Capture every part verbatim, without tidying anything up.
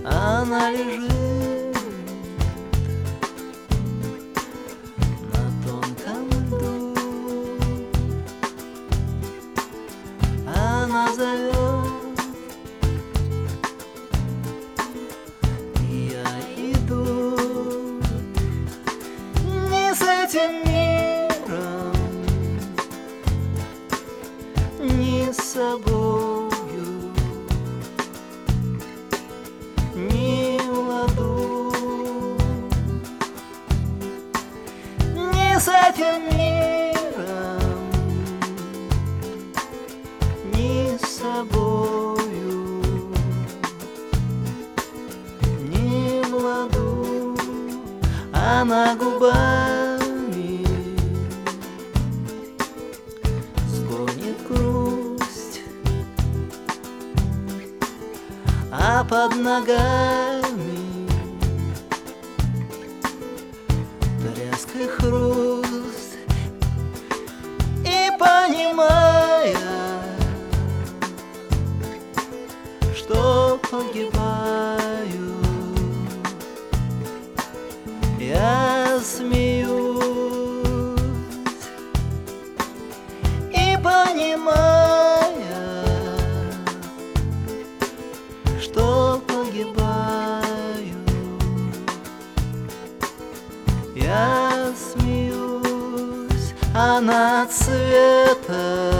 Она лежит на тонком льду, она зовет, и я иду. Не с этим миром, не с собою, не в ладу, не с этим миром, не с собою, не в ладу. Она губами склонит грусть, а под ногами треск и хруст. И понимая, что погибаю, я смеюсь. И понимая, что погибаю, я смеюсь. Она цвета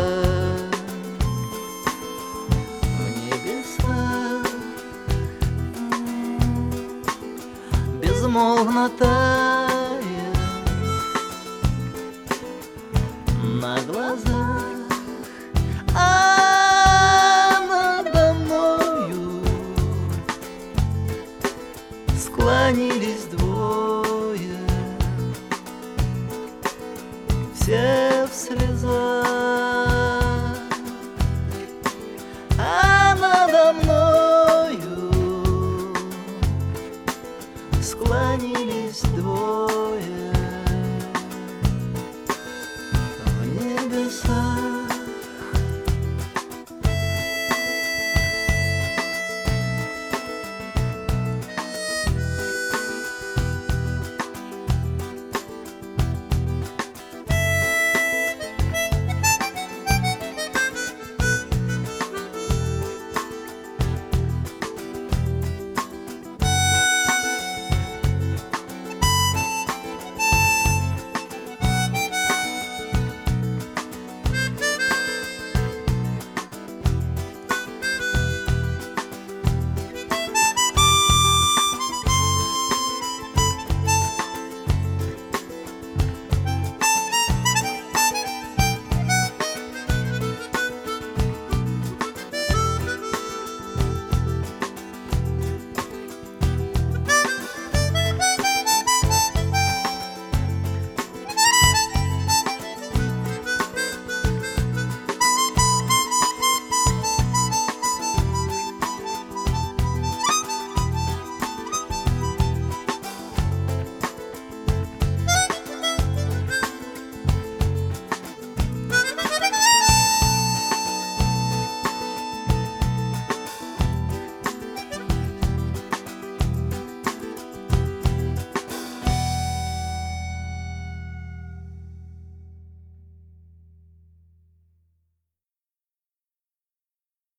в небесах безмолвно тает на глазах, а надо мною склонились двое.